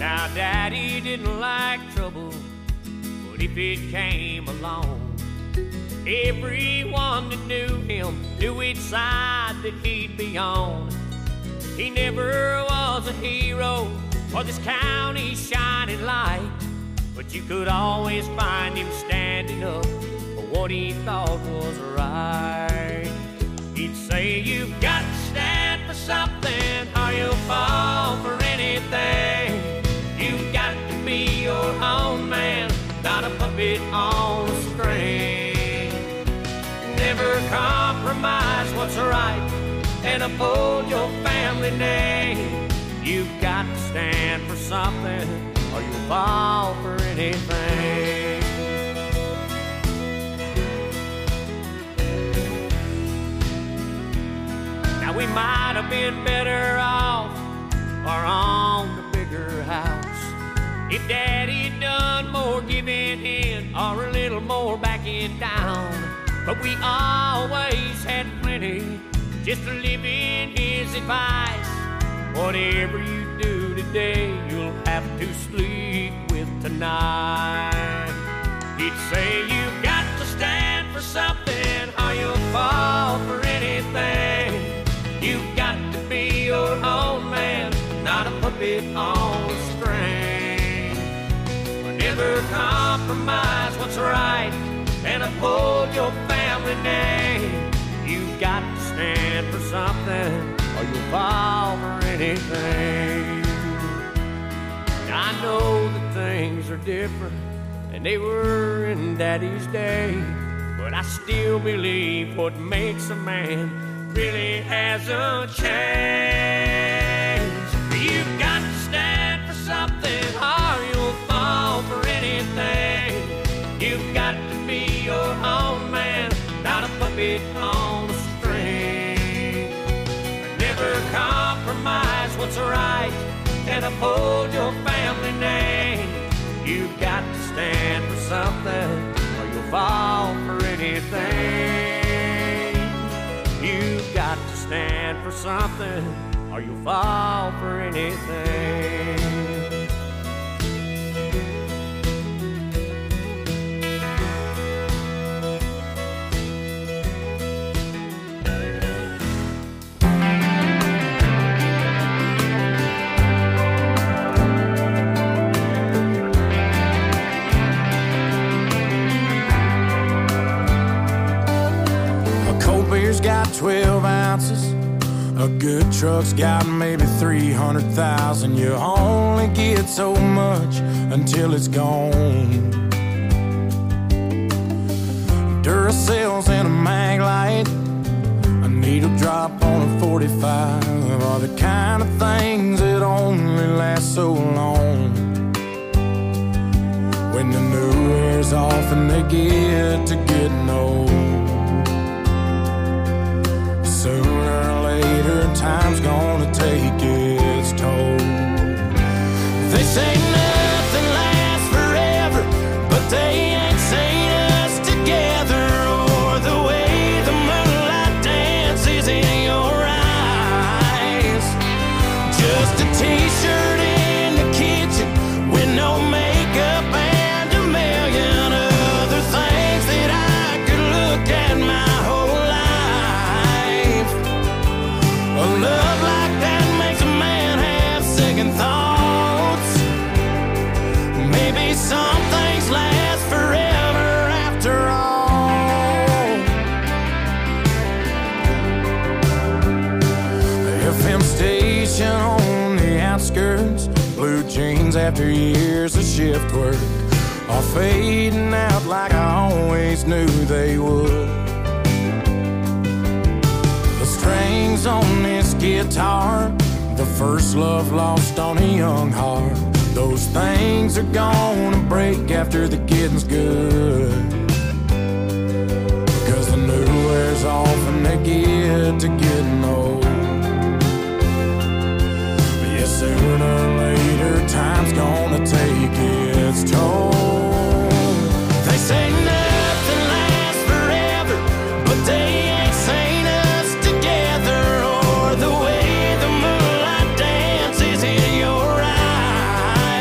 Now Daddy didn't like trouble, but if it came along, everyone that knew him knew which side that he'd be on. He never was a hero or this county's shining light, but you could always find him standing up for what he thought was right. He'd say, you've got to stand for something or you'll fall for anything. You've got to be your own man, not a puppet on a string. Never compromise what's right and uphold your family name. You've got to stand for something or you'll fall for anything. Now we might have been better off or on the bigger house if Daddy'd done more giving in or a little more backing down. But we always had plenty just to live in his advice. Whatever you do today, you'll have to sleep with tonight. He'd say, you've got to stand for something or you'll fall for anything. You've got to be your own man, not a puppet on a string. Never compromise what's right and uphold your family name. You've got to stand for something or you'll fall for anything. I know that things are different than they were in Daddy's day, but I still believe what makes a man really hasn't changed. You've got to stand for something or you'll fall for anything. You've got to be your own man, not a puppet on a string. Never compromise what's right and uphold your family name. You've got to stand for something or you'll fall for anything. You've got to stand for something or you'll fall for anything. Got 12 ounces. A good truck's got maybe 300,000. You only get so much until it's gone. Duracells and a mag light, a needle drop on a 45 are the kind of things that only last so long. When the new wears off and they get to getting old, sooner or later, time's gonna take its toll. They say nothing lasts forever, but they ain't seen us together, or the way the moonlight dances in your eyes. Just a t-shirt in the kitchen with no makeup and a million other things that I could look at my whole life. A love like that makes a man have second thoughts. Maybe some things last forever after all. The FM station on the outskirts, blue jeans after years of shift work, are fading out like I always knew they would. Strings on this guitar, the first love lost on a young heart. Those things are gonna break after the getting's good, because the new wears off and they get to getting old. But yeah, sooner or later, time's gonna take its toll. They say nothing lasts forever, but they ain't seen us together, or the way the moonlight dances in your eyes.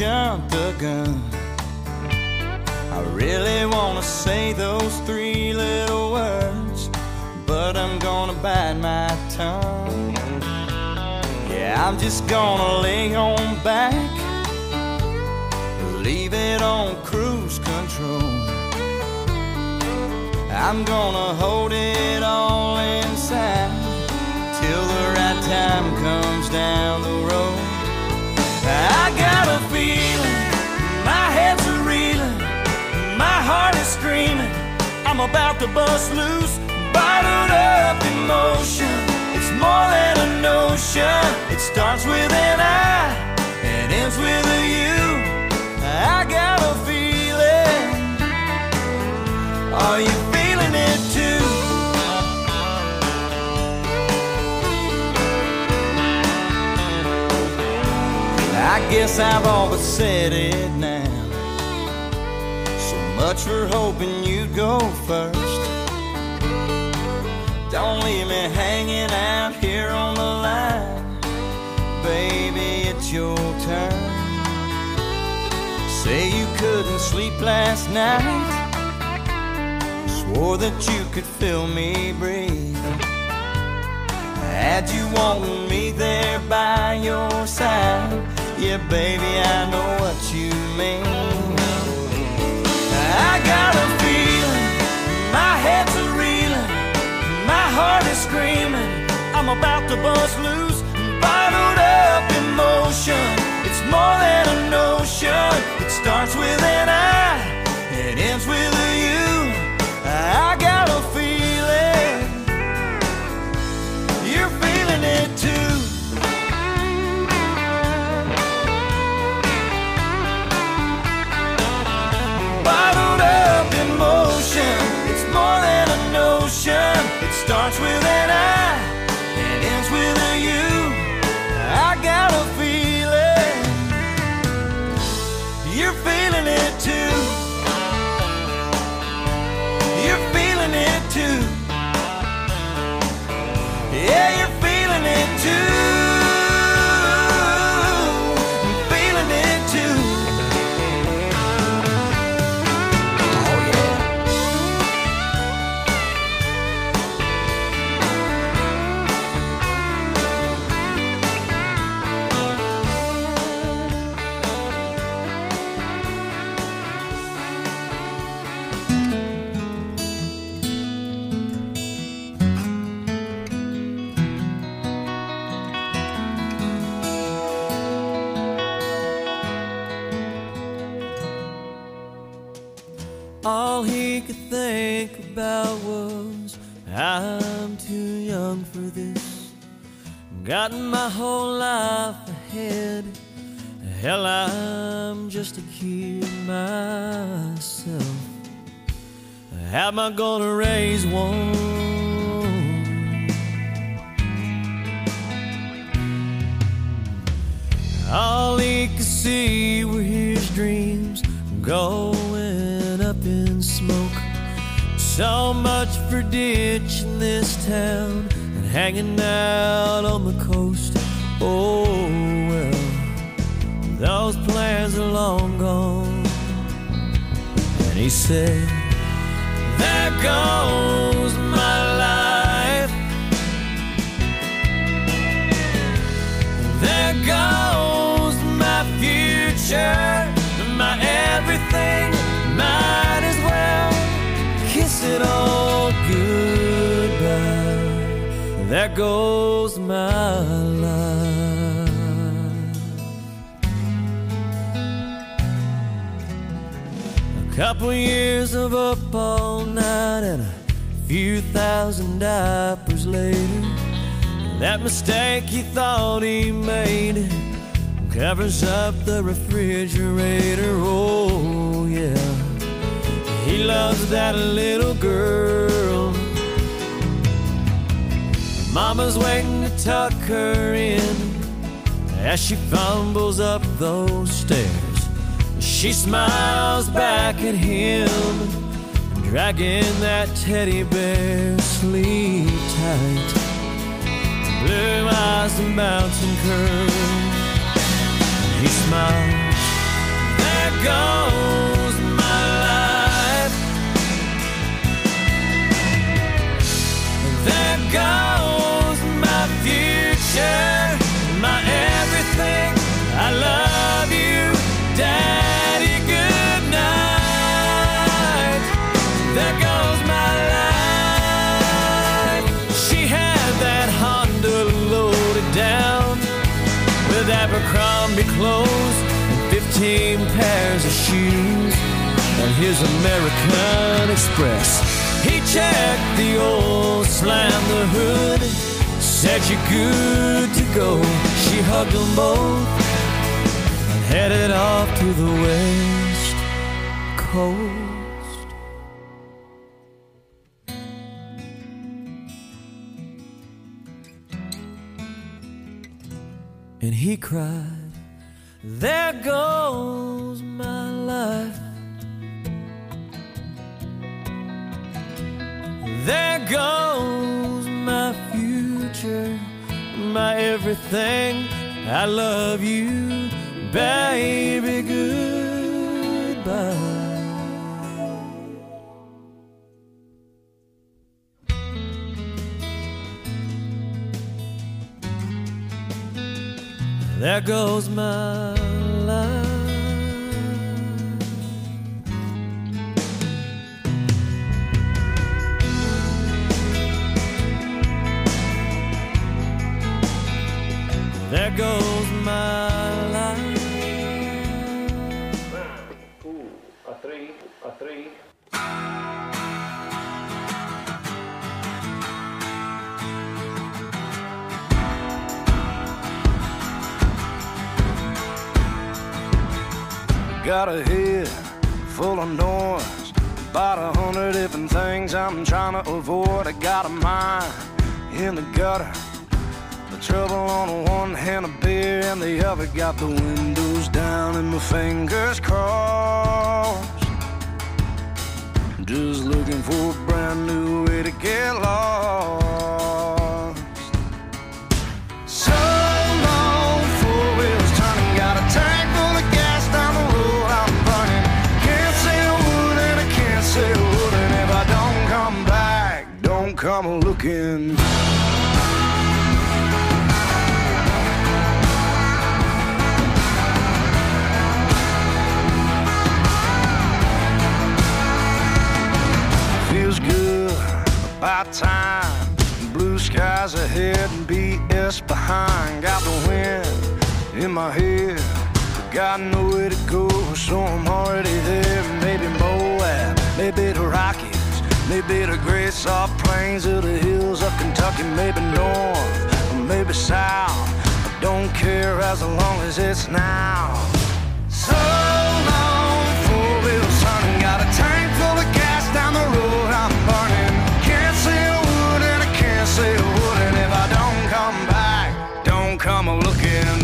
jumped the gun. I really wanna say those three little words, but I'm gonna bite my tongue. Yeah, I'm just gonna lay on back, leave it on cruise control. I'm gonna hold it all inside till the right time comes down the road. I got a feeling, my head's a reeling, my heart is screaming, I'm about to bust loose, bottled up emotion. It's more than a notion. It starts with an I and ends with a you. I got a feeling. Are you feeling it too? I guess I've all but said it now. So much for hoping you'd go first. Don't leave me hanging out here on the line. Baby, it's your turn. Say you couldn't sleep last night, swore that you could feel me breathe. Had you wanting me there by your side. Yeah, baby, I know what you mean. I got a feeling, my head's a reeling, my heart is screaming, I'm about to bust loose, bottled up emotion. It's more than a notion. It starts with an I, it ends with a you. I got a feeling, you're feeling it too. Bottled up emotion, it's more than a notion. It starts with an I, it ends with a you. I got a feeling, you're feeling it too. You're feeling it too. Yeah, you're feeling it too. I'm feeling it too. All he could think about was, I'm too young for this. Got my whole life ahead. Hell, I'm just a kid myself. How am I gonna raise one? All he could see were his dreams going up in smoke. So much for ditching this town and hanging out on the coast. Oh well, those plans are long gone. And he said, there goes my life. There goes my future, my everything. Might as well kiss it all goodbye. There goes my life. A couple years of up all night and a few thousand diapers later, that mistake he thought he made covers up the refrigerator. Oh yeah, he loves that little girl. Mama's waiting to tuck her in as she fumbles up those stairs. She smiles back at him, dragging that teddy bear. Sleep tight, blue eyes and mountain curls. He smiles goes my life. There goes my future, my everything. I love you, Daddy, good night. There goes my life. She had that Honda loaded down with Abercrombie clothes and 15 pairs of shoes, and his American Express. He checked the oil, slammed the hood, said you're good to go. She hugged them both and headed off to the West Coast. And he cried, there goes my life. There goes my future, my everything. I love you, baby, goodbye. There goes my life. There goes my life. 1, 2, 3. Got a head full of noise, about 100 different things I'm trying to avoid. I got a mind in the gutter, the trouble on one hand, a beer in the other. Got the windows down and my fingers crossed, just looking for a brand new way to get lost. So long, four wheels turning, got a tank full of gas down the road I'm burning. Can't say a word and I can't say a word, and if I don't come back, don't come looking. Feels good about time, blue skies ahead and BS behind. Got the wind in my head, but got nowhere to go, so I'm already there. Maybe Moab, maybe the Rockies, maybe the great soft plains of the hills of Kentucky. Maybe north, or maybe south, I don't care as long as it's now. So long, four wheels turning, got a tank full of gas down the road I'm burning. Can't say a word and I can't say a word, and if I don't come back, don't come looking.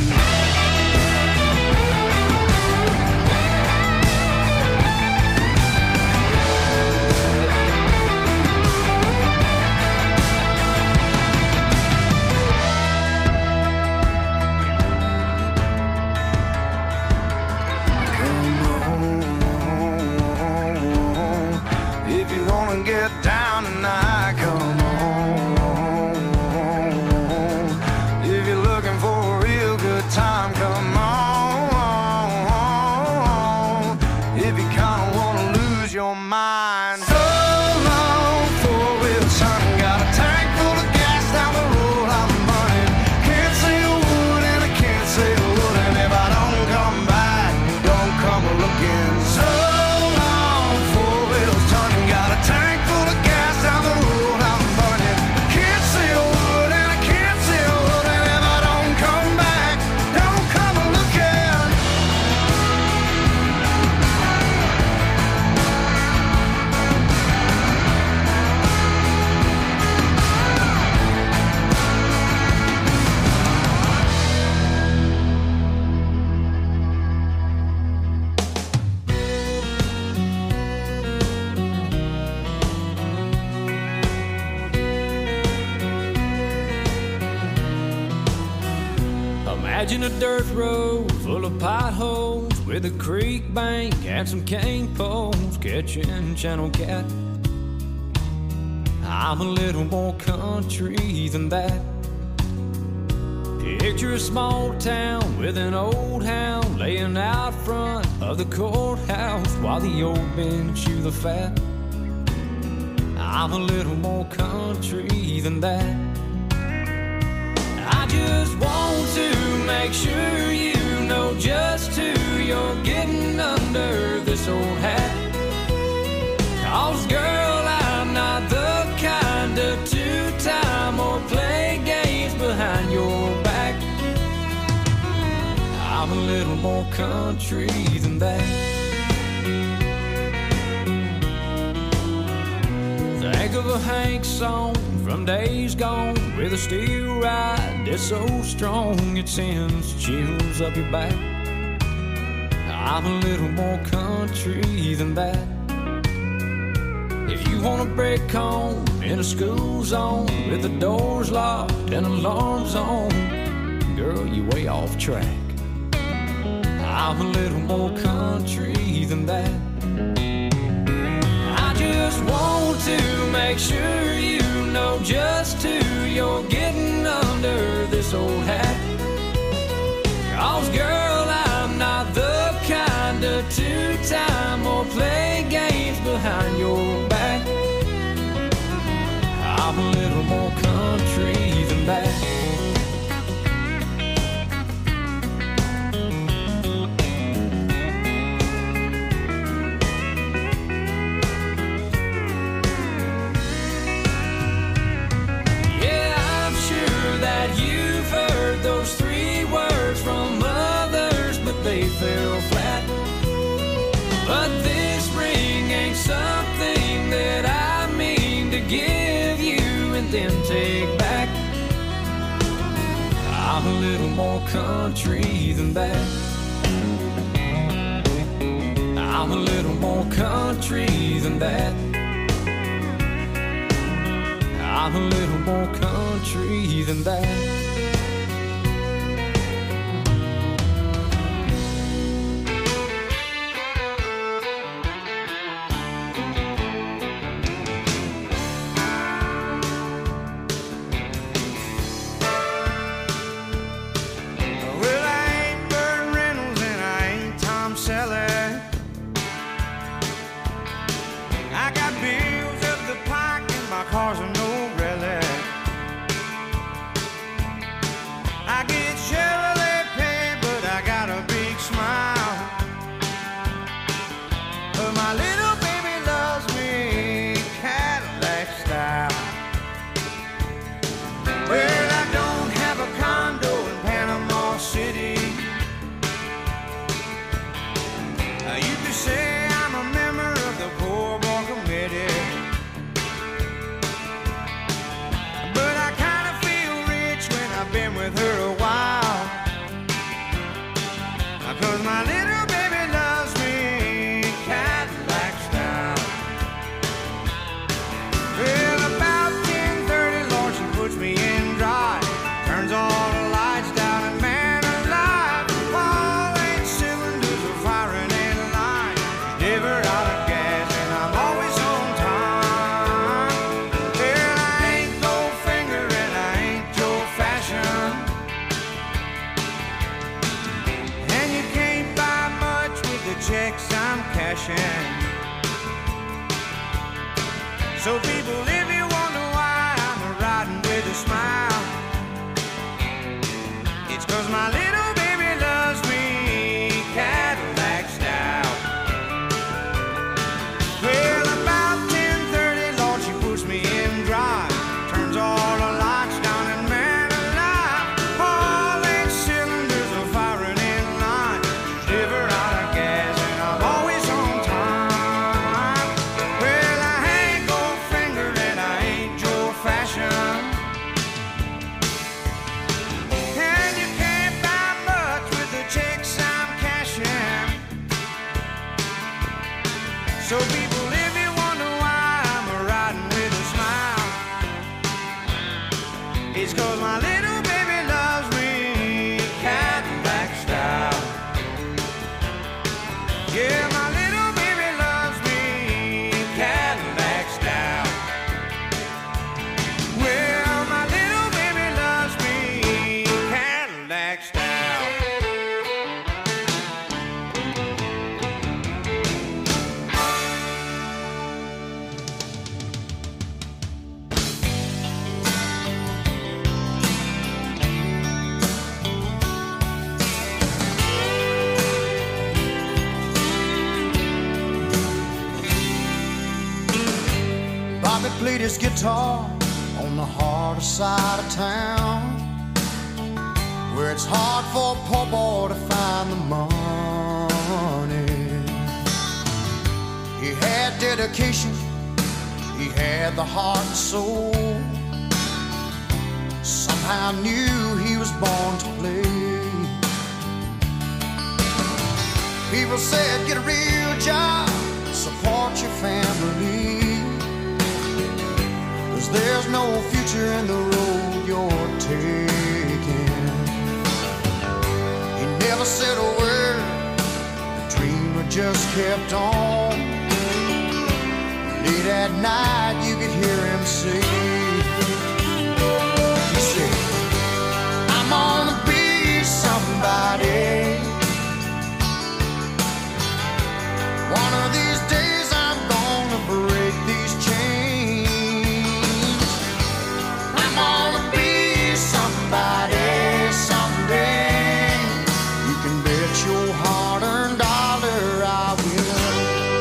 Get down tonight, come on. If you're looking for a real good time, come on. If you kinda wanna lose your mind, so long, four wheels turning, got a tank full of gas down the road I'm burning. Can't say a word and I can't say a word, and if I don't come back, don't come looking. So long, four wheels turning, got a tank full of gas down the road I'm burning. Can't say a word and I can't say a word, and if I don't come back, don't come looking. Imagine a dirt road full of potholes, with a creek bank and some cane poles catching channel cat. I'm a little more country than that. Picture a small town with an old hound laying out front of the courthouse while the old men chew the fat. I'm a little more country than that. I just want to make sure you know just who you're getting under this old hat. 'Cause girl, I'm not the kind of two-time or play games behind your back. I'm a little more country than that. Think of a Hank song from days gone with a steel ride that's so strong it sends chills up your back. I'm a little more country than that. If you want a break home in a school zone with the doors locked and alarms on, girl, you way off track. I'm a little more country than that. I just want to make sure you know just who you're getting under this old hat. 'Cause girl, I'm not the kind of two-time or play games behind your back. I'm a little more country than that. Those 3 words from others, but they fell flat. But this ring ain't something that I mean to give you and then take back. I'm a little more country than that. I'm a little more country than that. I'm a little more country than that. So people, if you wonder why I'm riding with a smile, it's 'cause my little baby loves me Cadillac style. Well, about 10:30, Lord, she puts me in drive, turns all the lights down and man alive, all 8 cylinders are firing in line, never out of gas and I'm always on time. Well, I ain't Goldfinger and I ain't Joe Fashion, and you can't buy much with the checks I'm cashing. So people, if you wonder why I'm riding with a smile, it's 'cause my little baby loves me Cadillac style. his guitar on the harder side of town, where it's hard for a poor boy to find the money. He had dedication, he had the heart and soul. Somehow knew he was born to play. People said, get a real job, support your family, 'cause there's no future in the road you're taking. He never said a word, the dreamer just kept on. Late at night you could hear him say, he said, I'm gonna be somebody. One of these days I'm gonna break these chains. I'm gonna be somebody someday. You can bet your hard-earned dollar I will.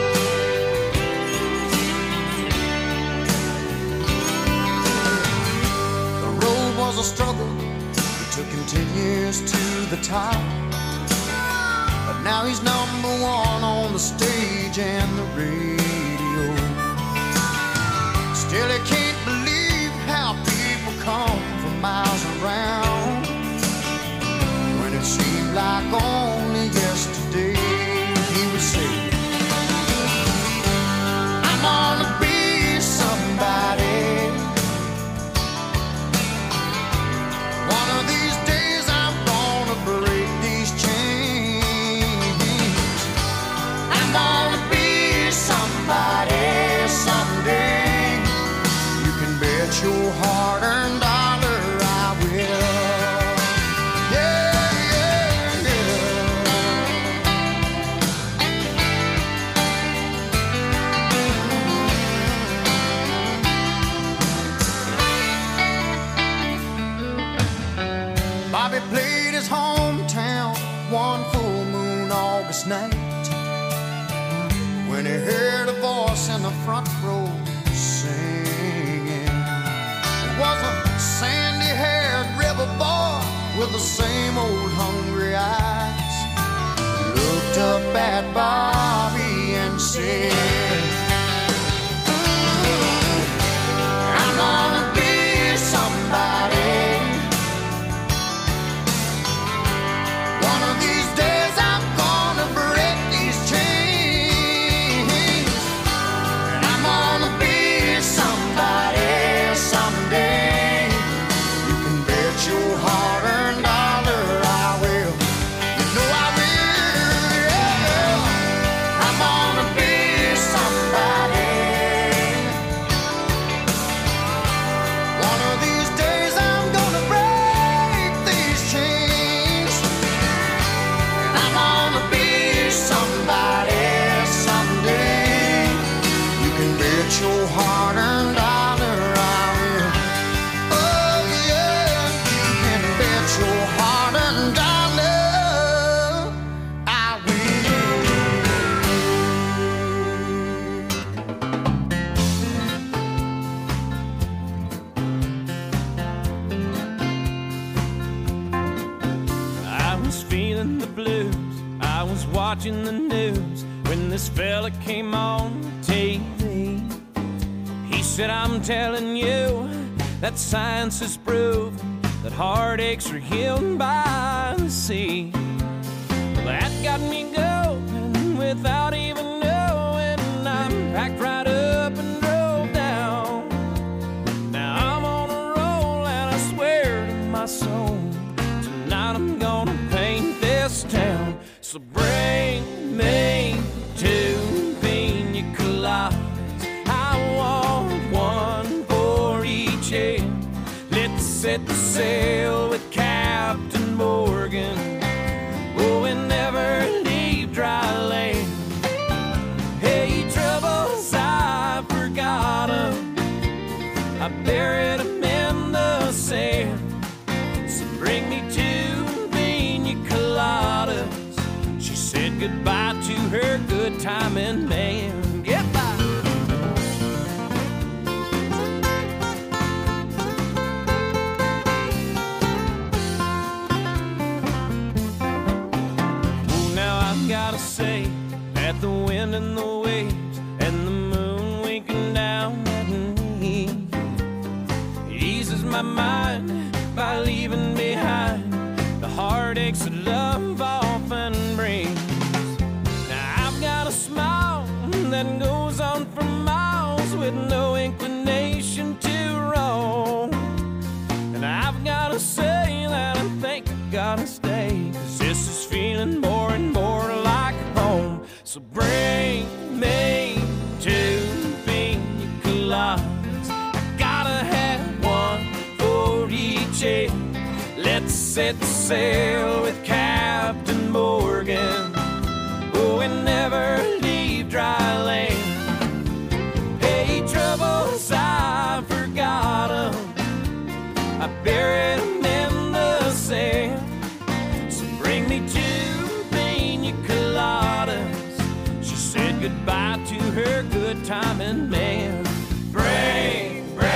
The road was a struggle, it took him 10 years to the top. But now he's number one on the stage and the radio. Still he can't believe how people come from miles around, when it seemed like only yesterday he would say, I'm gonna be somebody. One of these days I'm gonna break these chains. I'm gonna be somebody someday. You can bet your hard-earned dollar I will. Yeah, yeah, yeah. Bobby played his hometown one full moon August night, when he heard a voice in the front row singing. It was a sandy-haired river boy with the same old hungry eyes. He looked up at Bobby and said, I'm gonna be somebody. One of these days I'm gonna break these chains. And I'm gonna be somebody someday. You can bet your hard-earned dollar I will. You know I will, yeah. I'm gonna be somebody. One of these days I'm gonna break these chains. I'm gonna be somebody someday. You can bet your hard-earned dollar I will. Oh yeah, you can bet your hard-earned dollar I I was feeling the blues, I was watching the news when this fella came on TV. He said, I'm telling you that science has proven that heartaches are healed by the sea. Well, that got me going without even knowing. I'm packed right up and drove down. Now I'm on a roll and I swear to my soul, tonight I'm gonna paint this town. So bring me 2 pina coladas. I want one for each head. Let's set the sail with Captain Morgan. Oh, and never leave dry land. Hey, troubles, I forgot 'em. I buried 'em in the sand. So bring me 2 pina coladas. She said goodbye to her good timing man. Goodbye. gotta say that the wind and the waves and the moon winking down at me eases my mind by leaving behind the heartaches that love often brings. Now I've got a smile that goes on for miles with no inclination to roam. And I've gotta say that I think I gotta stay, 'cause this is feeling more and more like home. So bring me to Pina Coladas. I gotta have one for each end. Let's set sail with Captain Morgan. Oh, and never leave dry land. Hey, troubles, I forgot 'em. I buried 'em in the sand. So bring me to Pina Coladas. She said goodbye to her good timing man. Bring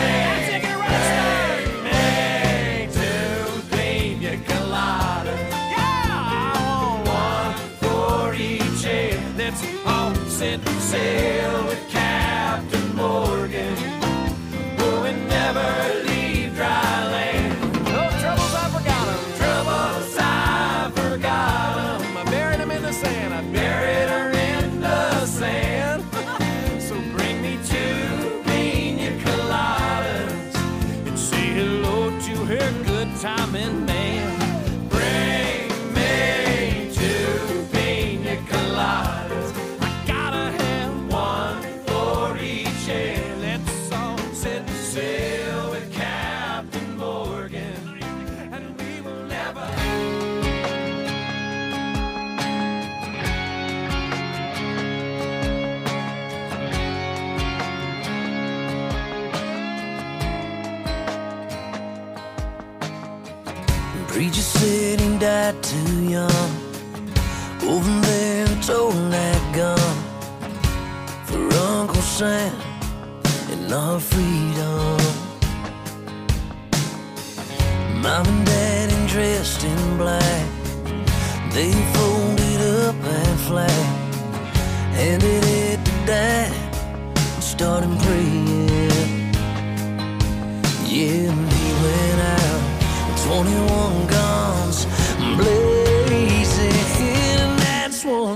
me to Pina Coladas. Yeah, I want one for each end. Let's all set sail with Captain Morgan. Oh, and never leave dry land. No troubles, I forgot 'em. Troubles, I forgot 'em. I buried 'em in the sand. I buried her in the sand. So bring me to Pina Coladas and say hello to her good timing man. Bring me to Pina Coladas. I gotta have one for each end. Let's all set sail with Captain Morgan, and we will never. Preacher said he died too young. Over there told that gun for Uncle Sam and our freedom. Mom and Dad dressed in black, they folded up that flag, handed it to Dad and started praying. Yeah, and he went out, 21 guns blazing, and that's one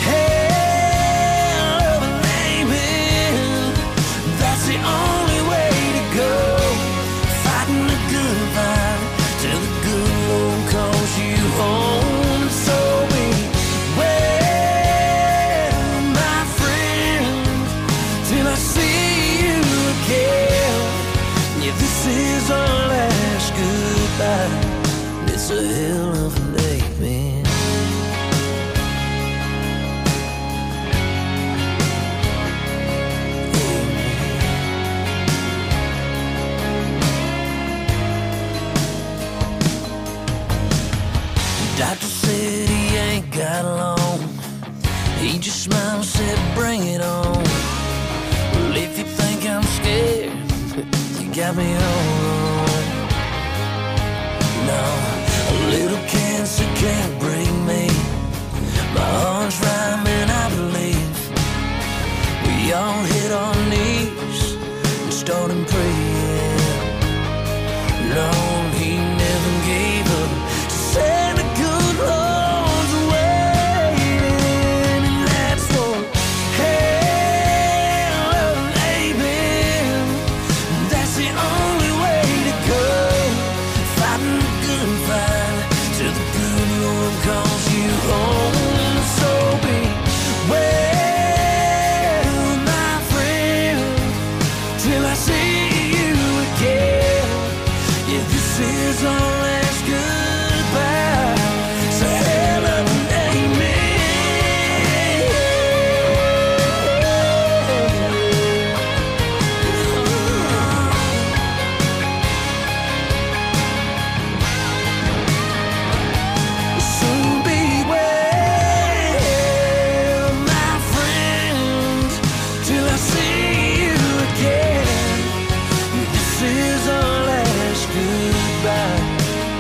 hell of a name. That's the only way to go, fighting the good fight till the good Lord calls you home. So beware, my friend, till I see you again. Yeah, this is our last goodbye. It's a hell of a day, man. Doctor said he ain't got long. He just smiled and said, bring it on. Well, if you think I'm scared, you got me all wrong. No, a little cancer can't break me. My heart's rhyming, I believe. We all hit our knees and started praying. Lord, he never gave up. Said the good Lord's waiting, and that's one hell of an amen. That's the only way to go, fighting the good fight till the good Lord calls you home. So beware, my friend, till I see you again. Yeah, this is our last goodbye. So hell of an So beware, my friend, till I see you again. This is our last goodbye.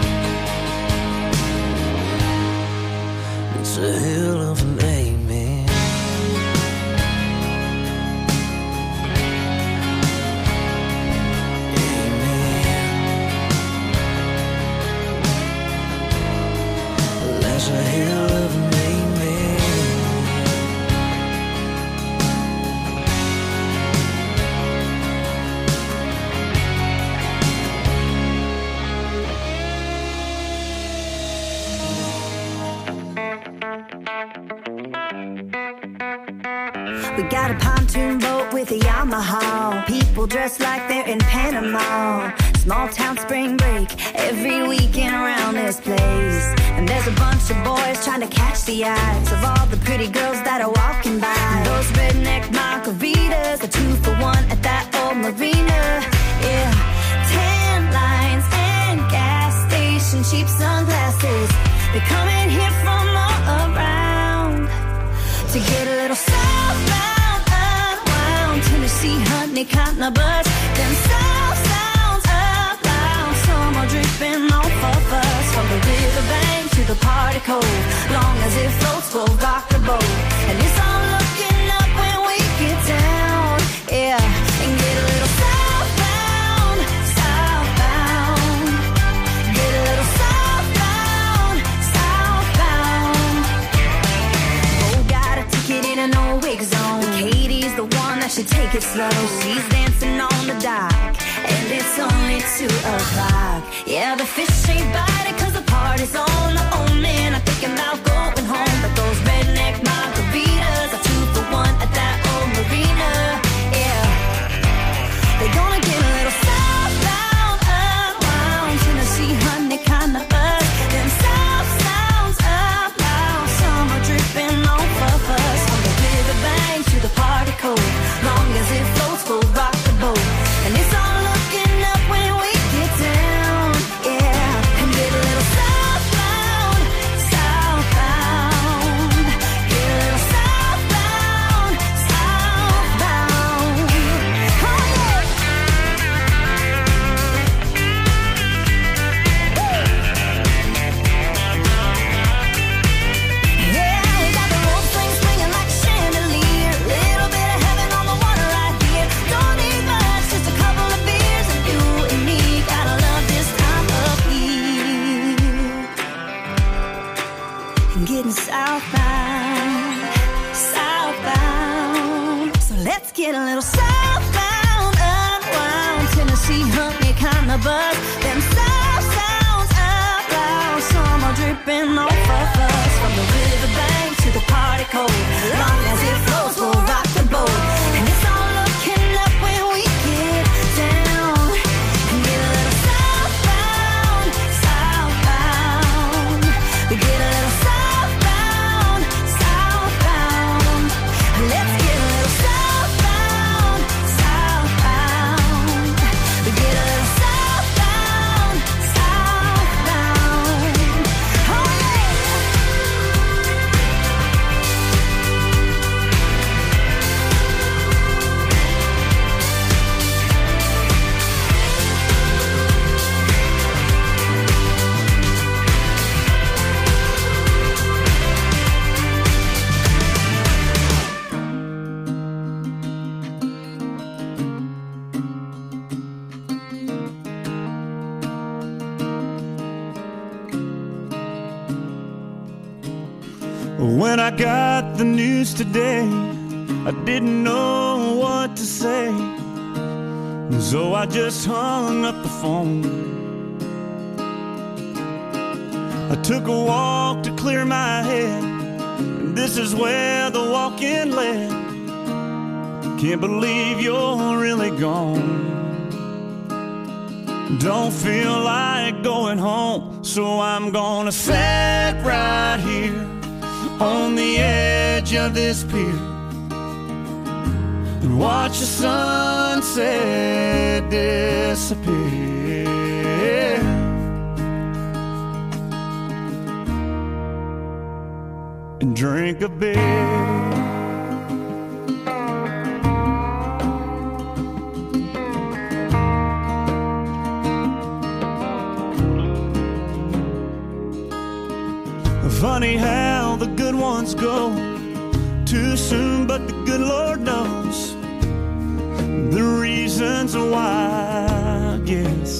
We got a pontoon boat with a Yamaha. People dressed like they're in Panama. Small town spring break every weekend around this place. And there's a bunch of boys trying to catch the eyes of all the pretty girls that are walking by. And those redneck margaritas are 2 for $1 at that old marina. Yeah, tan lines and gas station cheap sunglasses. They're coming here from all around to get a little southbound, unwound. Tennessee, honey, cotton, a buzz. Them south sounds up loud. Some are dripping off of us. From the riverbank to the party cove. Long as it floats, we'll rock the boat. And it's all looking up when we get down. Yeah, and get a little southbound, southbound. Get a little southbound, southbound. Oh, got a ticket in an old wig zone. Katie's the one that should take it slow. She's dancing on the dock, and it's only 2 o'clock. Yeah, the fish ain't biting 'cause the party's on. Oh man, I'm thinking about going home. But those redneck margaritas are 2 for $1 at that old marina. Yeah, they're gonna get a little southbound, unwound. Tennessee, honey, kinda buzz. Them south sounds up loud. Some are dripping off of us. From the riverbank to the party cove. Long as it floats, we'll rock the boat. And it's all looking up when we get down. Yeah, and get a little southbound, southbound. Get a little southbound, southbound. Oh yeah. Yeah, we got the rope swing swinging like a chandelier. Little bit of heaven on the water right here. Don't need much, just a couple of beers, and you and me gotta love this time of year. And getting southbound, southbound. So let's get a little southbound, unwound. Tennessee, honey, kinda buzz. Them south sounds up loud. Some are dripping off of us. From the riverbank to the party cove. Long as it flows, we'll rock the boat. And it's all looking up when we get down. And get a little southbound, southbound. We get a little southbound, southbound. Let's get a little southbound, southbound. We get a little southbound, southbound. Oh yeah. When I got the news today, I didn't know what to say. So I just hung up the phone. I took a walk to clear my head, and this is where the walk-in led. Can't believe you're really gone. Don't feel like going home, so I'm gonna sit right here on the edge of this pier and watch the sunset disappear. And drink a beer. Funny how the good ones go too soon, but the good Lord knows the reasons why, I guess.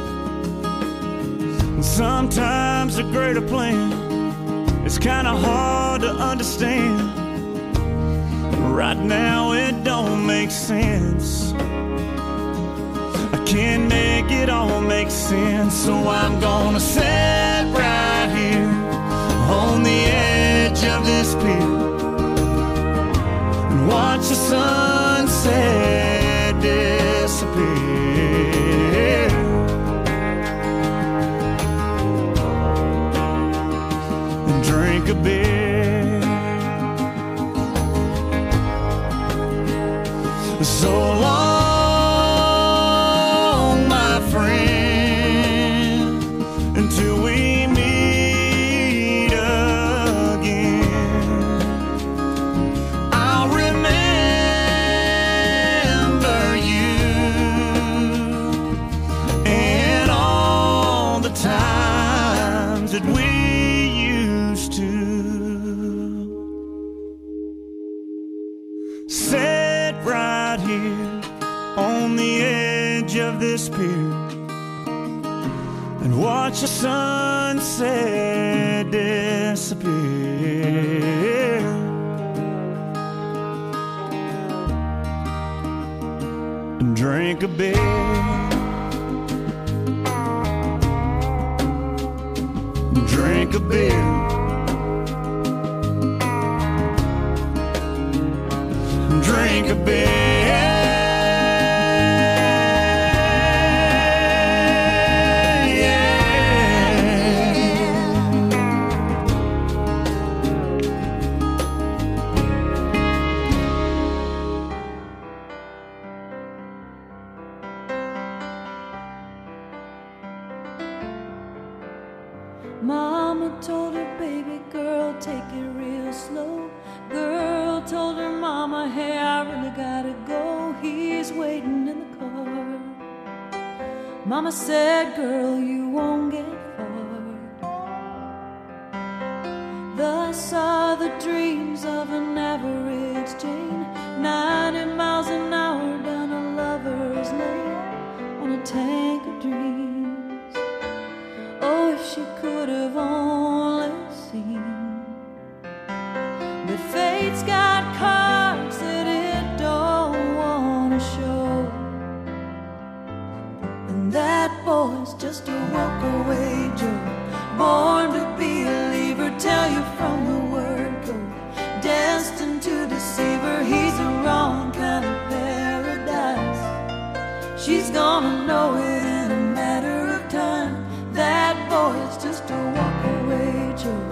Sometimes a greater plan is kind of hard to understand. Right now it don't make sense. I can't make it all make sense, so I'm gonna sit right here on the edge of this pier and and watch the sunset disappear. And drink a beer. So long, my friend, until we meet again. I'll remember you and all the times that we used to sit right here on the edge of this pier and watch the sunset disappear. And drink a beer. Drink a beer. Drink a beer. Mama told her baby girl, take it real slow. Girl told her mama, hey, I really gotta go. He's waiting in the car. Mama said, girl, you won't get far. Thus are the dreams of an average Jane, 90 miles an hour down a lover's lane on a tank of dreams. Oh, if she could have only seen. But fate's got cards that it don't want to show. And that boy's just a walk-away Joe, born to be a leaver, tell you from the word go. Destined to deceive her, he's the wrong kind of paradise. She's gonna know it in a matter of time. That boy is just a walk-away Joe.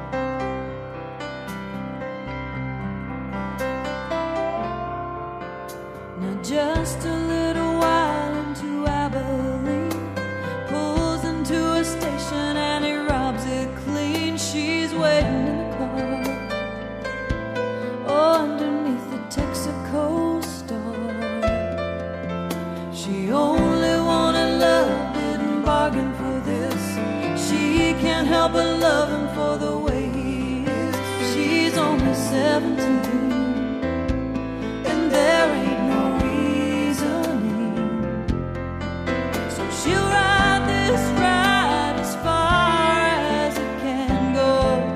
Now just a little while into Abilene, pulls into a station and he robs it clean. She's waiting in the car, oh, underneath the Texaco star. She only wanted love, didn't bargain for this. She can't help but love him for the way he is. She's only 17, and there ain't no reasoning. So she'll ride this ride as far as it can go.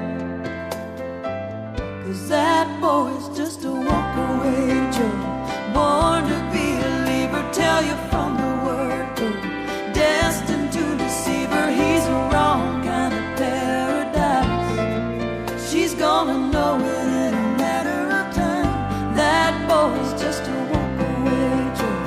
'Cause that boy's just a walk-away Joe, born to be a leaver, tell you from the word go. Destined to deceive her, he's a wrong kind of paradise. She's gonna know it in a matter of time. That boy's just a walk-away Joe.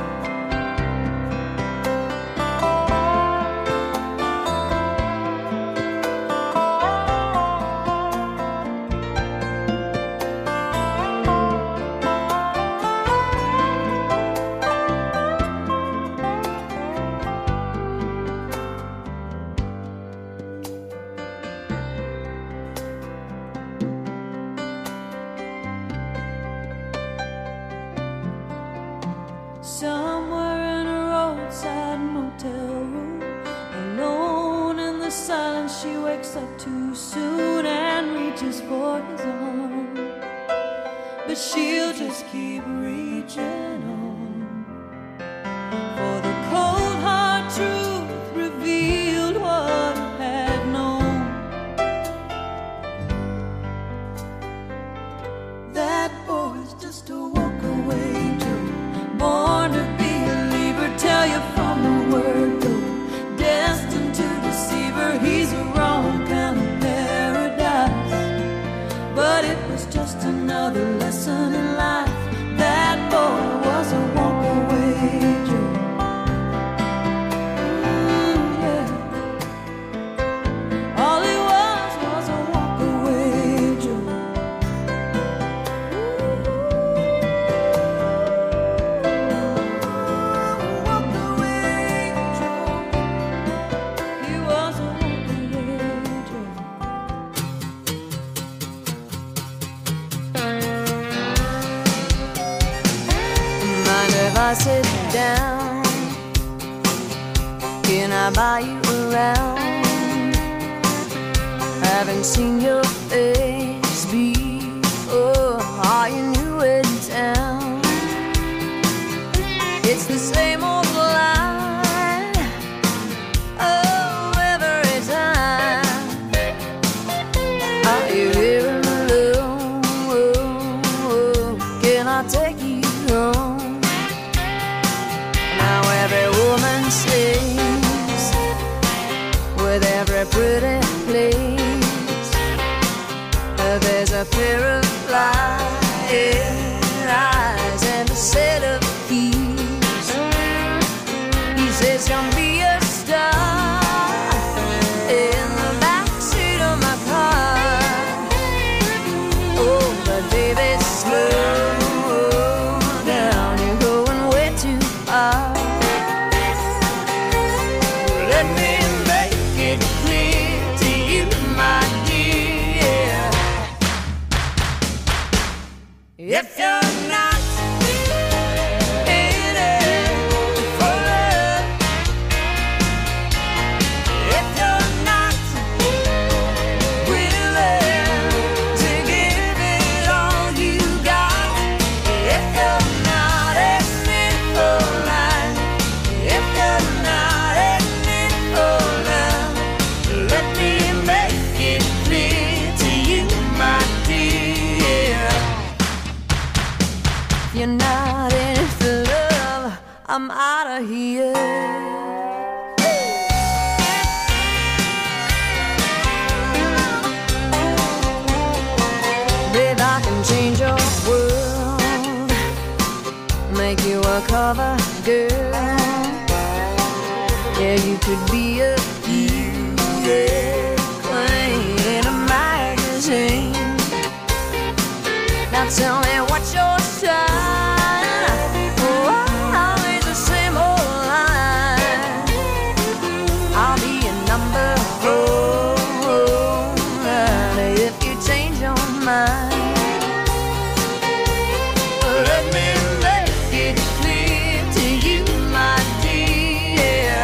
Somewhere in a roadside motel room, alone in the silence, she wakes up too soon and reaches for his arm. But she'll just keep reaching on, for the cold hard truth revealed what he had known. That boy's just a walk-away Joe, born to be a leaver, tell you from the word go. Destined to deceive her, he's a wrong kind of paradise. But it was just another lesson in life. I sit down, can I buy you around? Haven't seen your face before. Are you new in town? It's the same old line, oh, every time. Are you here alone? Can I take you home? Now every woman sings with every pretty place. There's a pair of flying eyes and a set of keys. He says, "Come be a star in the backseat of my car." Oh, but baby, slow down, you're going way too far. Let me make it clear to you, my dear, if you're not in it for love, if you're not willing to give it all you got, if you're not in it for life, if you're not in it for love, let me make it clear to you, my dear. If you're not in it for love, I'm out of here. Babe, I can change your world, make you a cover girl. Yeah, you could be a beauty queen in a magazine. Now tell me what's your sign? Oh, always the same old line. I'll be a number 4 if you change your mind. Let me make it clear to you, my dear,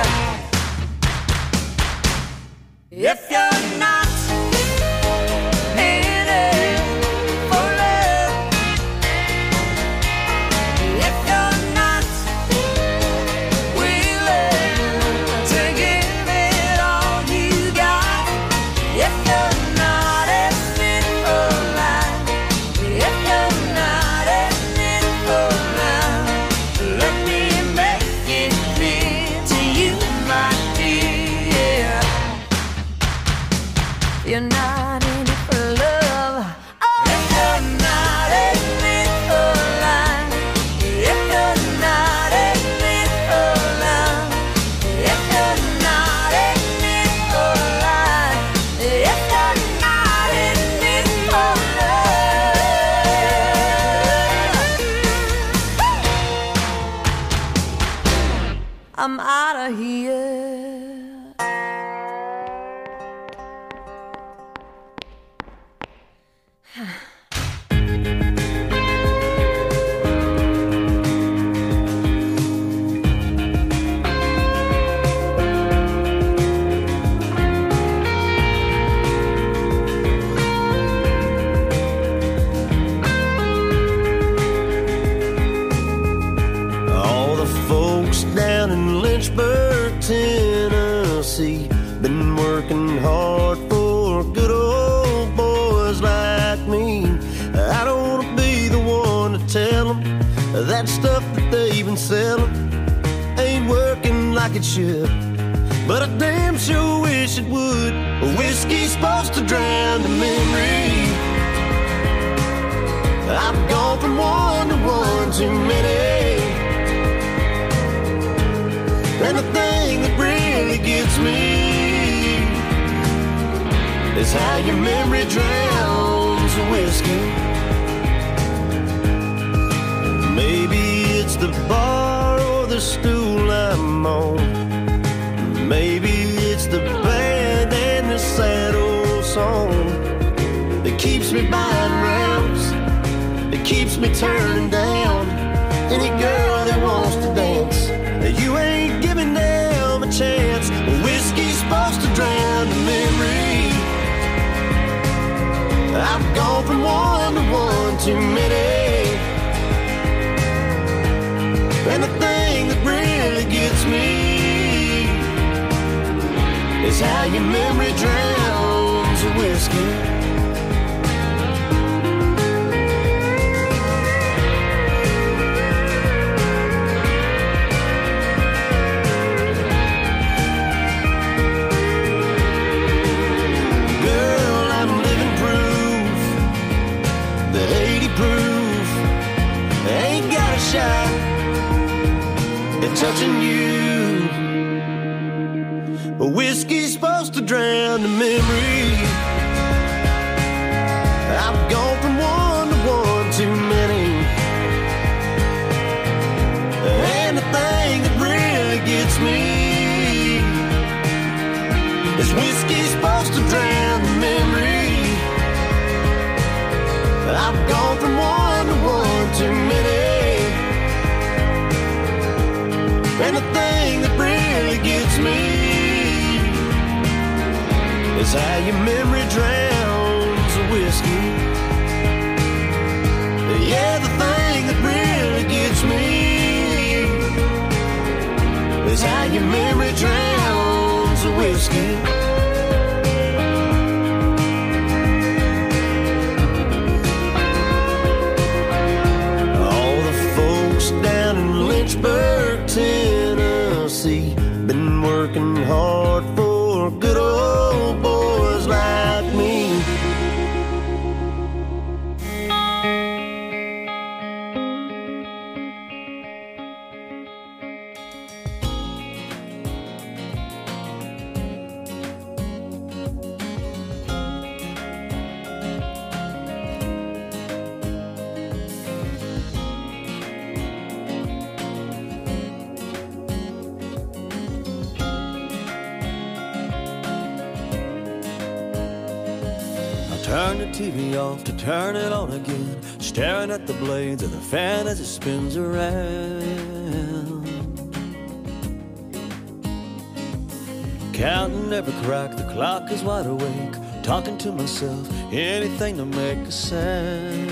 if you're not in it for love, if you're not willing to give it all you got, if you're not in it for life, if you're not in it for love, let me make it clear to you, my dear, you're not in it for love. Oh, if you're not in it for life, if you're not in it for love, if you're not in it for life, if you're not in it for love, I'm out of here. All the folks down in Lynchburg, Tennessee, been working hard for good old boys like me. I don't want to be the one to tell them that stuff that they've been selling ain't working like it should, but I damn sure wish it would. Whiskey's supposed to drown the memory. I've gone from one to one too many, and the thing that really gets me is how your memory drowns the whiskey. Maybe it's the bar or the stool I'm on. Maybe it's the band and the sad old song that keeps me buying rounds, that keeps me turning down any girl that wants to too many. And the thing that really gets me is how your memory drowns the whiskey. Touching you, but whiskey's supposed to drown the memory. I've gone from one to one too many, and the thing that really gets me is whiskey's supposed to drown the memory. I've gone from one to one too many. And the thing that really gets me is how your memory drowns the whiskey. Yeah, the thing that really gets me is how your memory drowns the whiskey. All the folks down in Lynchburg, Tennessee, been working hard for good old boys like me. Turn the TV off to turn it on again, staring at the blades of the fan as it spins around. Counting every crack, the clock is wide awake, talking to myself, anything to make a sound.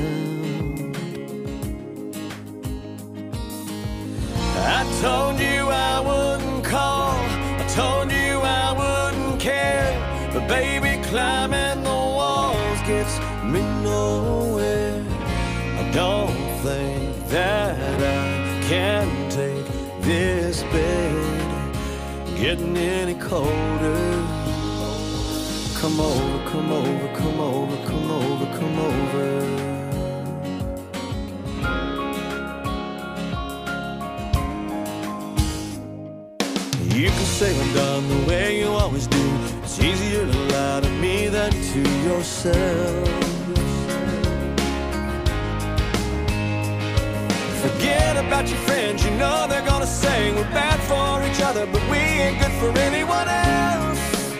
I told you I wouldn't call, I told you I wouldn't care, but baby, climbing the walls gets me nowhere. I don't think that I can take this bed getting any colder. Come over, come over, come over, come over, come over. You can say I'm done the way you always do. It's easier to lie to me than to yourself. Forget about your friends, you know they're gonna say we're bad for each other, but we ain't good for anyone else.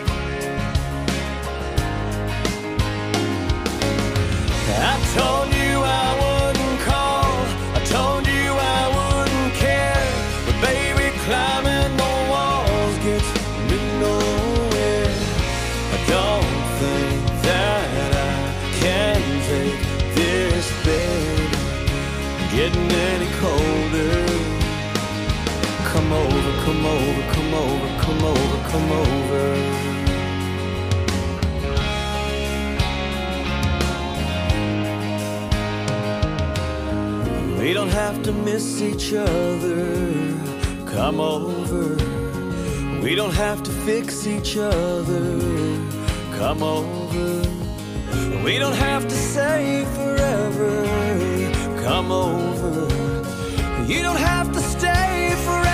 I told you I wouldn't call, I told you I wouldn't care, but baby, climbing the walls gets me nowhere. I don't think that I can take this bed getting any colder. Come over, come over, come over, come over, come over. We don't have to miss each other. Come over. We don't have to fix each other. Come over. We don't have to say forever. Come over. You don't have to stay forever.